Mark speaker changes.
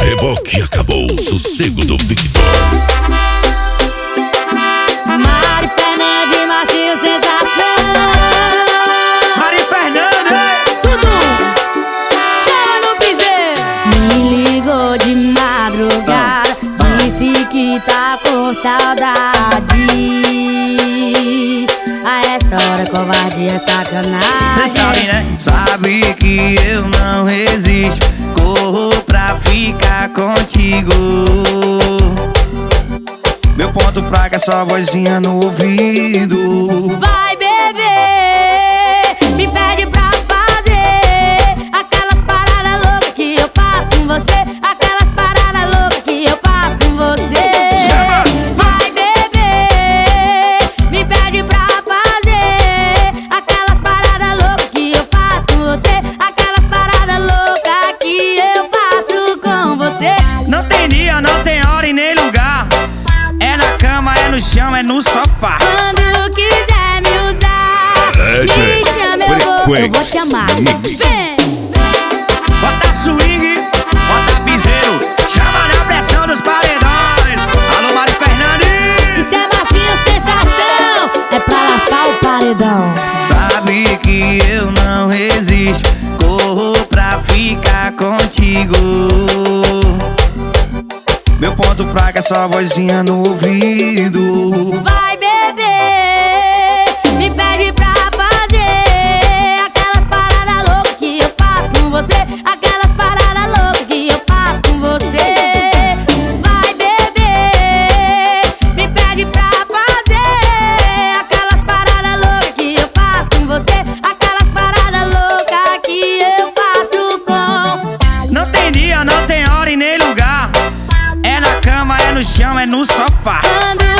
Speaker 1: reboque acabou, o sossego do Victor.
Speaker 2: Mari Fernandes, Marcinho Sensação.
Speaker 3: Mari Fernandes,
Speaker 2: tudo chama no piseiro. Me ligou de madrugada, disse que tá com saudade. A essa hora covardia é sacanagem.
Speaker 3: cê sabe, né? Sabe que eu não resisto, corro pra ficar contigo. Meu ponto fraco é só a vozinha no ouvido.
Speaker 2: Vai beber, me pede pra fazer aquelas paradas loucas que eu faço com você. Aquelas paradas loucas que eu faço com você. Vai beber, me pede pra fazer aquelas paradas loucas que eu faço com você. Aquelas paradas loucas que eu faço com você.
Speaker 3: Não tem dia, não tem hora e nem lugar. É na cama, é no chão, é no sofá.
Speaker 2: Quando quiser me usar, me chama, eu vou te amar. Vem!
Speaker 3: Bota swing, bota piseiro, chama na pressão dos paredões. Alô, Mari Fernandes.
Speaker 2: Isso é Marcinho Sensação, é pra lascar o paredão.
Speaker 3: Sabe que eu não resisto, corro pra ficar contigo. Meu ponto fraco é só a vozinha no ouvido.
Speaker 2: Vai beber, me pede pra fazer aquelas paradas loucas que eu faço com você. Aquelas paradas loucas que eu faço com você. Vai beber, me pede pra fazer aquelas paradas loucas que eu faço com você. Aquelas paradas loucas que eu faço com.
Speaker 3: Não tem dia, não tem hora e nem lugar. É na cama, é no chão, é no sofá.
Speaker 2: Quando